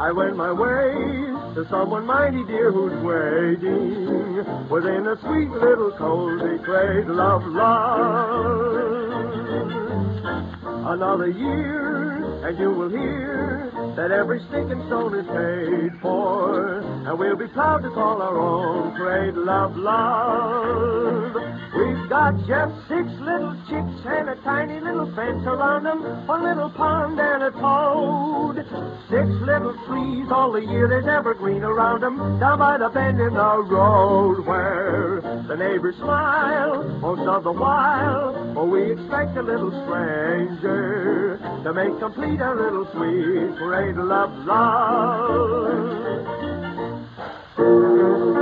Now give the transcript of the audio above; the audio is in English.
I went my way to someone mighty dear who's waiting within a sweet little cozy cradle of love. Another year, and you will hear that every stick and stone is paid for, and we'll be proud to call our own cradle of love. We've got just 6 little chicks and a tiny little fence around them, a little pond and a toad. 6 little trees all the year, there's evergreen around them, down by the bend in the road where the neighbors smile most of the while, for we expect a little stranger to make complete a little sweet cradle of love.